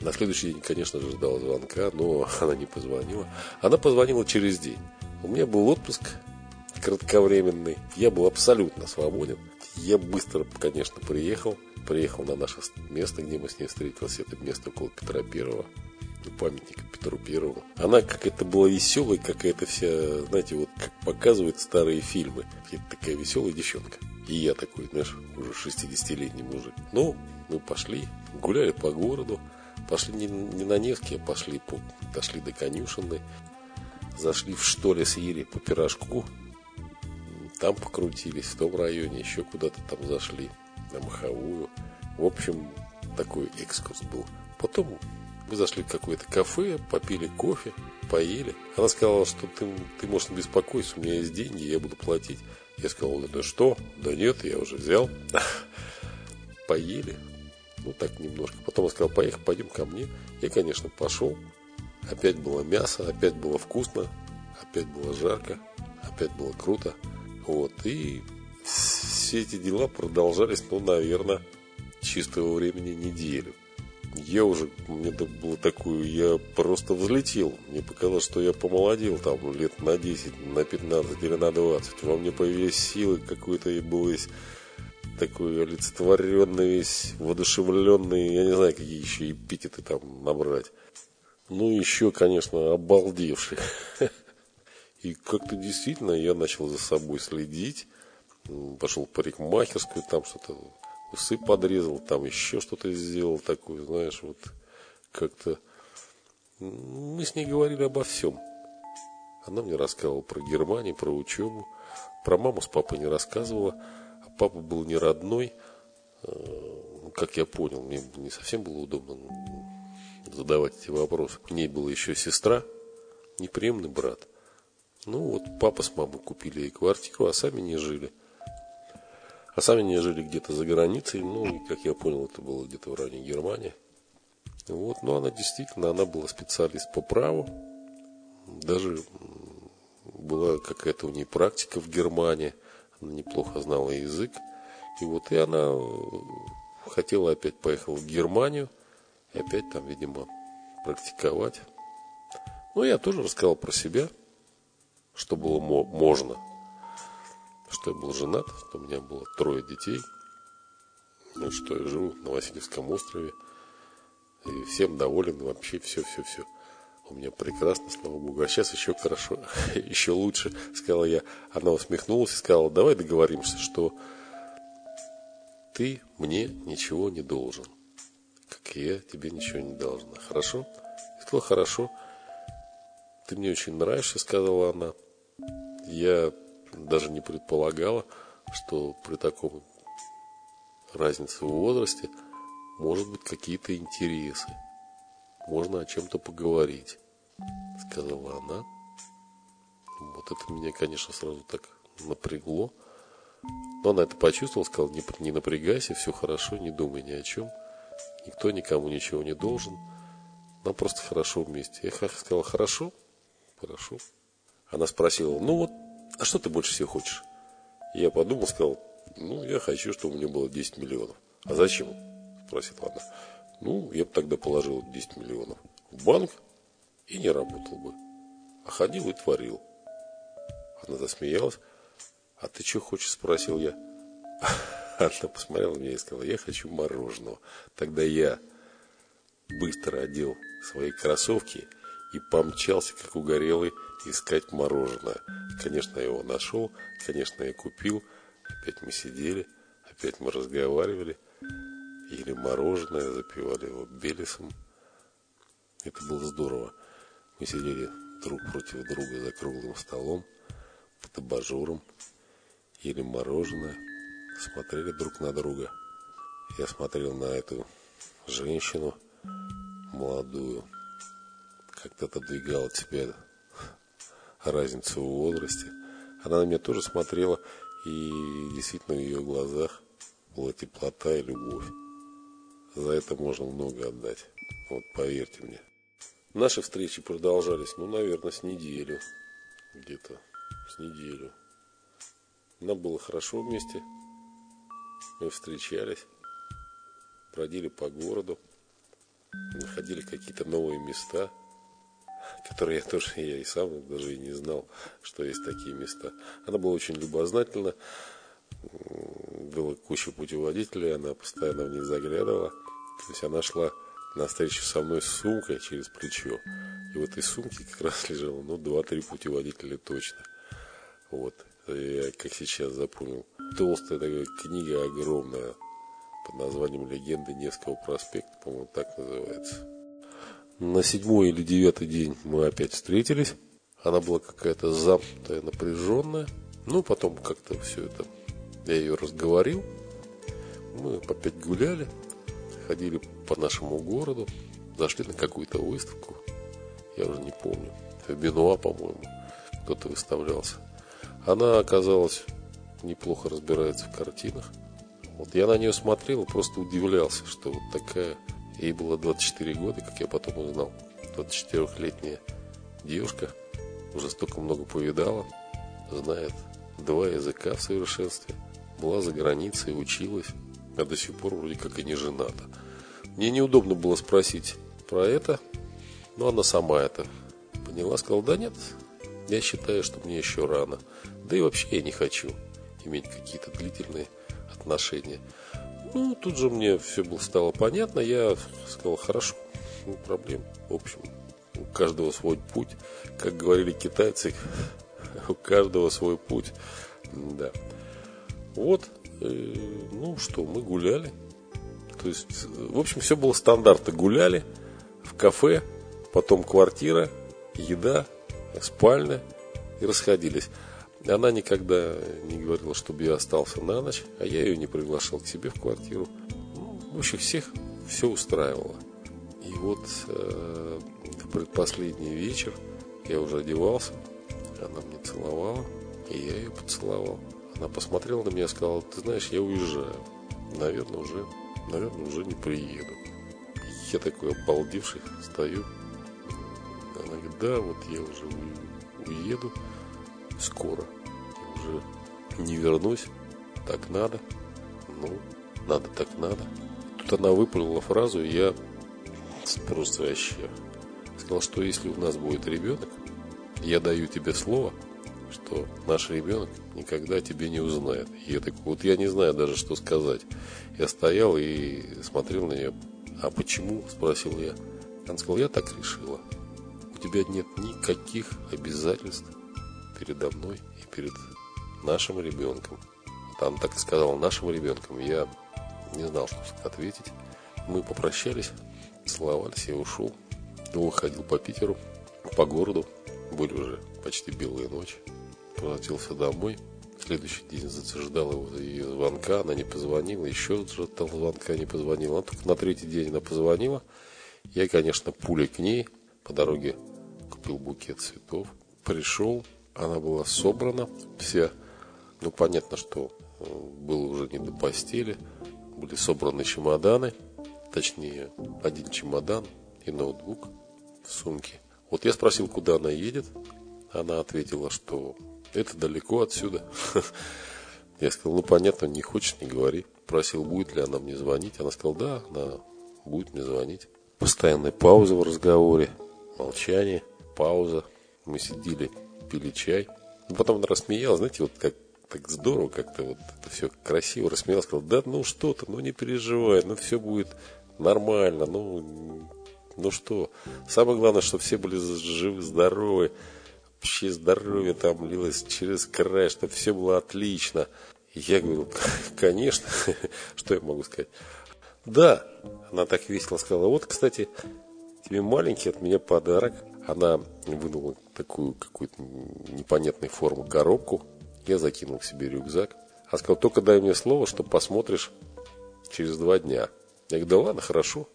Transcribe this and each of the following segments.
На следующий день, конечно же, ждал звонка, но она не позвонила. Она позвонила через день. У меня был отпуск кратковременный. Я был абсолютно свободен. Я быстро, конечно, приехал. Приехал на наше место, где мы с ней встретились. Это место около Петра Первого. Памятника Петру Первому. Она какая-то была веселая, какая-то вся, знаете, вот как показывают старые фильмы. Это такая веселая девчонка. И я такой, знаешь, уже 60-летний мужик. Ну, мы пошли, гуляли по городу. Пошли не на Невский, а дошли до Конюшенной. Зашли в Штоле, съели по пирожку. Там покрутились, в том районе, еще куда-то там зашли, на Маховую. В общем, такой экскурс был. Потом мы зашли в какое-то кафе, попили кофе, поели. Она сказала, что ты можешь не беспокоиться, у меня есть деньги, я буду платить. Я сказал, да что? Да нет, я уже взял. Поели. Ну, так немножко. Потом я сказал, пойдем ко мне. Я, конечно, пошел. Опять было мясо, опять было вкусно, опять было жарко, опять было круто. Вот. И все эти дела продолжались, ну, наверное, чистого времени неделю. Мне было такое, я просто взлетел. Мне показалось, что я помолодел там лет на 10, на 15 или на 20. Во мне появились силы, какой-то я был весь такой олицетворенный, весь воодушевленный. Я не знаю, какие еще эпитеты там набрать. Ну, еще, конечно, обалдевший. И как-то действительно я начал за собой следить. Пошел в парикмахерскую, там что-то, усы подрезал, там еще что-то сделал такое, знаешь, вот как-то. Мы с ней говорили обо всем. Она мне рассказывала про Германию, про учебу. Про маму с папой не рассказывала. А папа был не родной. Как я понял, мне не совсем было удобно задавать эти вопросы. У ней была еще сестра, неприемный брат. Ну вот папа с мамой купили ей квартиру, а сами не жили. А сами не жили где-то за границей. Ну, и, как я понял, это было где-то в районе Германии. Вот, но она действительно, она была специалист по праву. Даже была какая-то у нее практика в Германии. Она неплохо знала язык. И вот и она хотела опять поехать в Германию. И опять там, видимо, практиковать. Ну, я тоже рассказал про себя, что было можно. Что я был женат, что у меня было 3 детей. Ну, что я живу на Васильевском острове. И всем доволен, вообще все. У меня прекрасно, слава богу. А сейчас еще хорошо, еще лучше, сказала я. Она усмехнулась и сказала, давай договоримся, что ты мне ничего не должен. Как и я тебе ничего не должна. Хорошо? Я сказала, хорошо. Ты мне очень нравишься, сказала она. Я даже не предполагала, что при таком разнице в возрасте может быть какие-то интересы. Можно о чем-то поговорить, сказала она. Вот это меня, конечно, сразу так напрягло. Но она это почувствовала, сказала, не напрягайся, все хорошо, не думай ни о чем. Никто никому ничего не должен. Нам просто хорошо вместе. Я сказал, хорошо. Она спросила, ну вот, а что ты больше всего хочешь? Я подумал, сказал, ну, я хочу, чтобы у меня было 10 миллионов. А зачем? Спросила она. Ну, я бы тогда положил 10 миллионов в банк и не работал бы. А ходил и творил. Она засмеялась. А ты что хочешь? Спросил я. Она посмотрела на меня и сказала, я хочу мороженого. Тогда я быстро одел свои кроссовки и помчался, как угорелый, искать мороженое. Конечно, я его нашел, конечно, я купил. Опять мы сидели, опять мы разговаривали, ели мороженое, запивали его белесом. Это было здорово. Мы сидели друг против друга за круглым столом, под абажуром, ели мороженое, смотрели друг на друга. Я смотрел на эту женщину молодую, как-то отодвигал от себя разницу в возрасте. Она на меня тоже смотрела, и действительно в ее глазах была теплота и любовь. За это можно много отдать. Вот поверьте мне. Наши встречи продолжались, ну, наверное, с неделю. Где-то с неделю. Нам было хорошо вместе. Мы встречались, бродили по городу. находили какие-то новые места, которые я и сам даже и не знал, что есть такие места. Она была очень любознательна, было куча путеводителей, она постоянно в них заглядывала. То есть она шла на встречу со мной с сумкой через плечо. И в этой сумке как раз лежало, 2-3 путеводителя точно. Вот. Я, как сейчас запомнил, толстая такая книга огромная под названием «Легенды Невского проспекта», по-моему, так называется. На 7-й или 9-й день мы опять встретились. Она была какая-то замкнутая, напряженная. Потом как-то все это, я ее разговорил. Мы опять гуляли, ходили по нашему городу, зашли на какую-то выставку. Я уже не помню. В Бенуа, по-моему, кто-то выставлялся. Она, оказалось, неплохо разбирается в картинах. Я на нее смотрел и просто удивлялся, что вот такая... Ей было 24 года, как я потом узнал. 24-летняя девушка, уже столько много повидала, знает 2 языка в совершенстве, была за границей, училась, а до сих пор вроде как и не жената. Мне неудобно было спросить про это, но она сама это поняла, сказала: да нет, я считаю, что мне еще рано. Да и вообще я не хочу иметь какие-то длительные отношения. Тут же мне все стало понятно. Я сказал: хорошо, не проблем. В общем, у каждого свой путь. Как говорили китайцы, у каждого свой путь. Да. Мы гуляли. То есть, в общем, все было стандартно. Гуляли в кафе, потом квартира, еда, спальня и расходились. Она никогда не говорила, чтобы я остался на ночь, а я ее не приглашал к себе в квартиру. В общем, всех все устраивало. И в предпоследний вечер я уже одевался, она мне целовала, и я ее поцеловал. Она посмотрела на меня и сказала: ты знаешь, я уезжаю. Наверное, уже не приеду. Я такой обалдевший стою. Она говорит: да, я уже уеду скоро. Я уже не вернусь. Так надо. Надо так надо. Тут она выпалила фразу, и я просто вообще сказал, что если у нас будет ребенок, я даю тебе слово, что наш ребенок никогда тебе не узнает. И я такой, я не знаю даже, что сказать. Я стоял и смотрел на нее. А почему? Спросил я. Она сказала: я так решила. У тебя нет никаких обязательств передо мной и перед нашим ребенком. Она так и сказала: нашим ребенком. Я не знал, что ответить. Мы попрощались, целовались, я ушел. Ходил по Питеру, по городу. Были уже почти белые ночи. Возвратился домой. Следующий день ждал ее звонка. Она не позвонила. Еще ждал звонка, не позвонила. Только на 3-й день она позвонила. Я, конечно, пулей к ней. По дороге купил букет цветов. Пришел. Она была собрана вся. Понятно, что было уже не до постели. Были собраны чемоданы. Точнее, 1 чемодан и ноутбук в сумке. Я спросил, куда она едет. Она ответила, что это далеко отсюда. Я сказал: понятно, не хочешь — не говори. Просил, будет ли она мне звонить. Она сказала: да, она будет мне звонить. Постоянная пауза в разговоре. Молчание, пауза. Мы сидели, пили чай. Потом она рассмеялась, знаете, как так здорово как-то, это все красиво рассмеялась, сказала: да, что ты, не переживай, все будет нормально, что. Самое главное, чтобы все были живы, здоровы, вообще здоровье там лилось через край, чтобы все было отлично. И я говорю: конечно, что я могу сказать? Да, она так весело сказала: кстати, тебе маленький от меня подарок. Она вынула такую какую-то непонятной формы коробку. Я закинул к себе рюкзак. Она сказала: только дай мне слово, что посмотришь через 2 дня. Я говорю: да ладно, хорошо.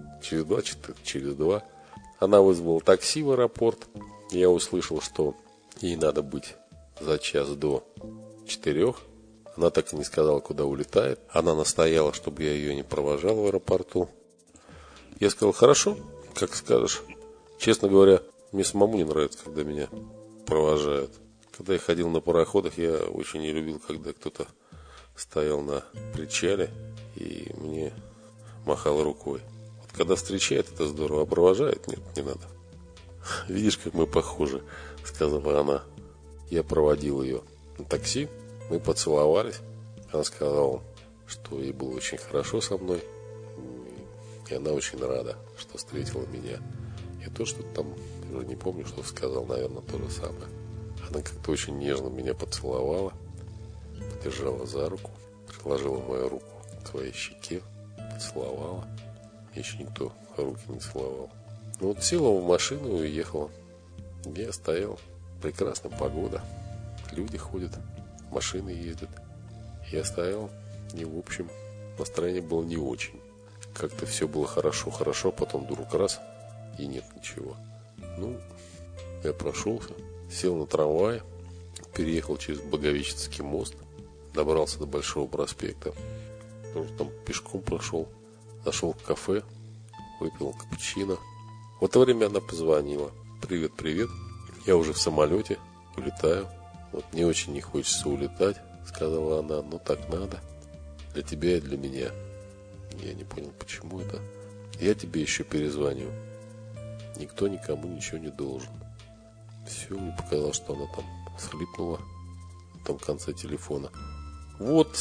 Через 2. Она вызвала такси в аэропорт. Я услышал, что ей надо быть за час до 4. Она так и не сказала, куда улетает. Она настояла, чтобы я ее не провожал в аэропорту. Я сказал: хорошо, как скажешь. Честно говоря, мне самому не нравится, когда меня провожают. Когда я ходил на пароходах, я очень не любил, когда кто-то стоял на причале и мне махал рукой. когда встречает, это здорово, а провожает, нет, не надо. Видишь, как мы похожи, сказала она. Я проводил ее на такси, мы поцеловались. Она сказала, что ей было очень хорошо со мной. И она очень рада, что встретила меня. Я тоже что-то там, уже не помню, что сказал, наверное, то же самое. Она как-то очень нежно меня поцеловала, подержала за руку, приложила мою руку к своей щеке, поцеловала. Еще никто руки не целовал. Ну вот села в машину и уехала. Я стоял. Прекрасная погода. Люди ходят, машины ездят. Я стоял, и в общем настроение было не очень. Как-то все было хорошо, потом вдруг раз, и нет ничего. Ну, я прошелся, сел на трамвай, переехал через Благовещенский мост, добрался до Большого проспекта, тоже там пешком прошел, зашел в кафе, выпил капучино. В это время она позвонила. Привет, я уже в самолете, улетаю. Вот мне очень не хочется улетать, сказала она, но так надо. Для тебя и для меня. Я не понял, почему это. Я тебе еще перезвоню. Никто никому ничего не должен. Все, мне показалось, что она там схлипнула на том конце телефона. Вот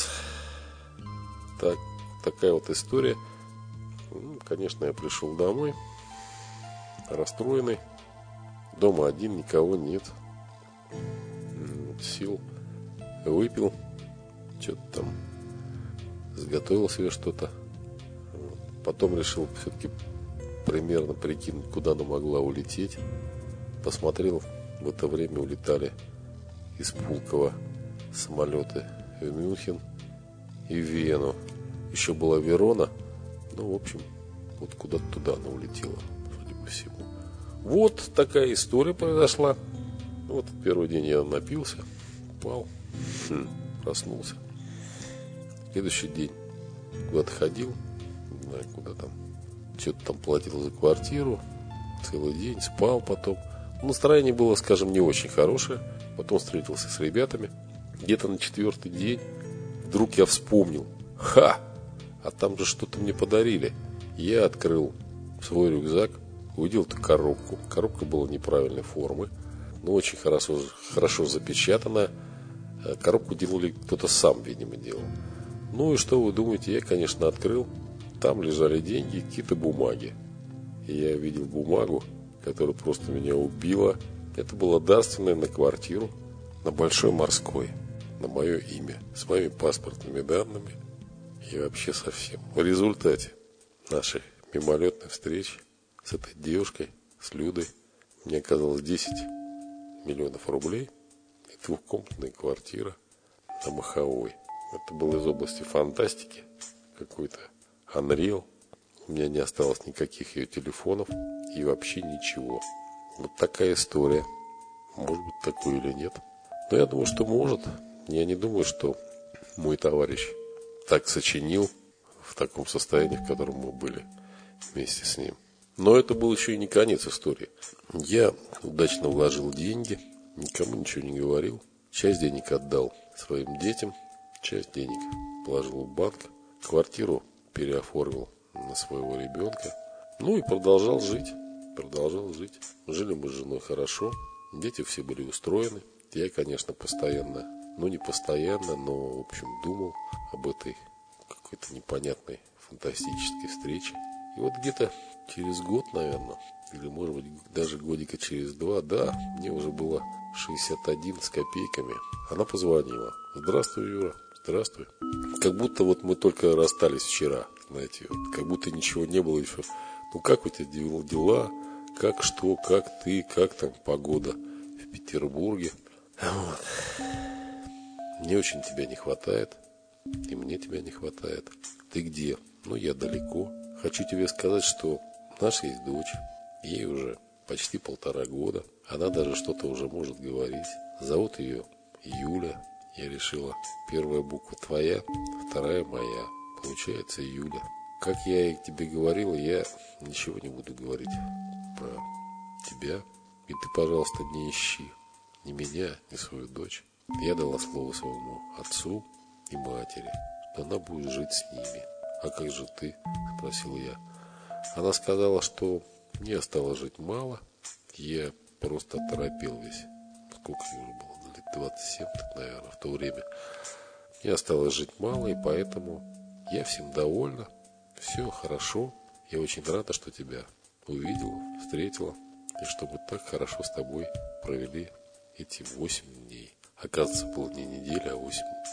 такая вот история. Конечно, я пришел домой расстроенный. Дома один, никого нет. Сел, выпил, что-то там заготовил себе что-то. Потом решил все-таки примерно прикинуть, куда она могла улететь. Посмотрел, в это время улетали из Пулково самолеты в Мюнхен и в Вену. Еще была Верона. Ну, в общем, вот куда-то туда она улетела, судя по всему. Вот такая история произошла. Вот первый день я напился, упал, проснулся. Следующий день куда-то ходил, не знаю, куда там, что-то там платил за квартиру, целый день спал потом. Настроение было, скажем, не очень хорошее. Потом встретился с ребятами. Где-то на 4-й день вдруг я вспомнил. А там же что-то мне подарили. Я открыл свой рюкзак, увидел эту коробку. Коробка была неправильной формы, но очень хорошо запечатанная. Коробку делали кто-то сам, видимо, делал. Ну и что вы думаете, я, конечно, открыл. Там лежали деньги, какие-то бумаги. И я видел бумагу, которая просто меня убила. Это была дарственная на квартиру на Большой Морской, на мое имя, с моими паспортными данными и вообще совсем. В результате нашей мимолетной встречи с этой девушкой, с Людой, мне оказалось 10 миллионов рублей и 2-комнатная квартира на Маховой. Это было из области фантастики, какой-то Unreal. У меня не осталось никаких ее телефонов и вообще ничего. Вот такая история. Может быть, такое или нет. Но я думаю, что может. Я не думаю, что мой товарищ так сочинил в таком состоянии, в котором мы были вместе с ним. Но это был еще и не конец истории. Я удачно вложил деньги, никому ничего не говорил. Часть денег отдал своим детям, часть денег положил в банк, квартиру переоформил на своего ребенка. Ну и продолжал жить. Жили мы с женой хорошо, дети все были устроены. Я, конечно, постоянно, не постоянно, но, в общем, думал об этой какой-то непонятной фантастической встрече. И вот где-то через год, наверное, или, может быть, даже годика через 2, да, мне уже было 61 с копейками. Она позвонила. Здравствуй, Юра. Здравствуй. Как будто вот мы только расстались вчера, знаете, вот, как будто ничего не было еще. Ну, как у тебя дела? Как что? Как ты? Как там погода в Петербурге? Вот. Мне очень тебя не хватает. И мне тебя не хватает. Ты где? Ну, я далеко. Хочу тебе сказать, что у нас есть дочь. Ей уже почти 1,5 года. Она даже что-то уже может говорить. Зовут ее Юля. Я решила, первая буква твоя, вторая моя. Получается Юля. Как я и тебе говорил, я ничего не буду говорить про тебя. И ты, пожалуйста, не ищи ни меня, ни свою дочь. Я дала слово своему отцу и матери, что она будет жить с ними. А как же ты? Спросил я. Она сказала, что мне осталось жить мало. Я просто оторопел весь. Сколько ей уже было? Лет 27, так, наверное, в то время. Мне осталось жить мало, и поэтому я всем довольна. Все хорошо. Я очень рада, что тебя увидела, встретила. И что мы так хорошо с тобой провели эти 8 дней. Оказывается, было не неделя, а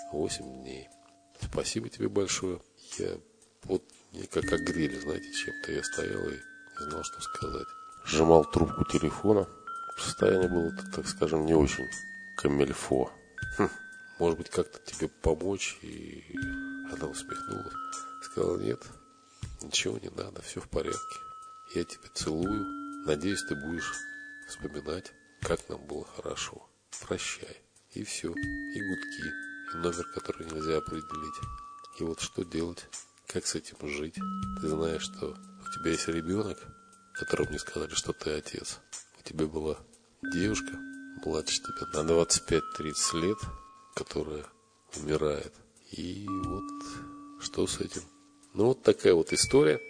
8 дней. Спасибо тебе большое. Я вот мне как огрели, знаете, чем-то. Я стоял и не знал, что сказать. Сжимал трубку телефона. Состояние было, так скажем, не очень камильфо. Может быть, как-то тебе помочь? И она усмехнулась. Сказала, нет, ничего не надо, все в порядке. Я тебя целую. Надеюсь, ты будешь вспоминать, как нам было хорошо. Прощай. И все. И гудки. И номер, который нельзя определить. И вот что делать? Как с этим жить? Ты знаешь, что у тебя есть ребенок, которому мне сказали, что ты отец. У тебя была девушка, младше тебя на 25-30 лет, которая умирает. И вот что с этим? Ну, вот такая вот история,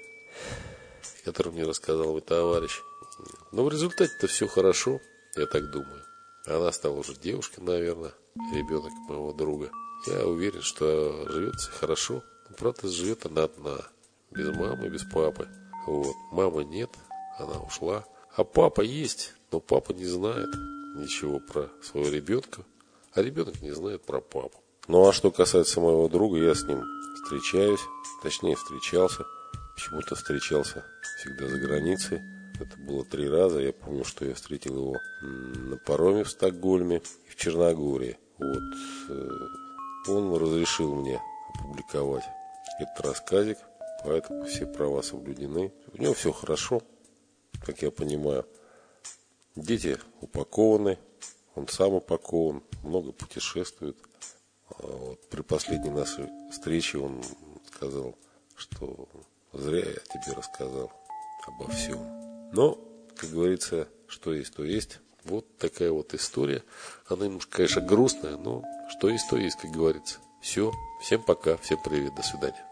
которую мне рассказал мой товарищ. Но в результате-то все хорошо, я так думаю. Она стала уже девушкой, наверное, ребенок моего друга. Я уверен, что живется хорошо. Но, правда, живет она одна, без мамы, без папы. Вот. Мамы нет, она ушла. А папа есть, но папа не знает ничего про своего ребенка, а ребенок не знает про папу. Ну а что касается моего друга, я с ним встречаюсь, точнее встречался. Почему-то встречался всегда за границей. Это было 3 раза. Я помню, что я встретил его на пароме в Стокгольме и в Черногории. Вот. Он разрешил мне опубликовать этот рассказик, поэтому все права соблюдены. У него все хорошо, как я понимаю. Дети упакованы, он сам упакован, много путешествует. Вот. При последней нашей встрече он сказал, что зря я тебе рассказал обо всем. Но, как говорится, что есть, то есть. Вот такая вот история. Она немножко, конечно, грустная, но что есть, то есть, как говорится. Все. Всем пока. Всем привет. До свидания.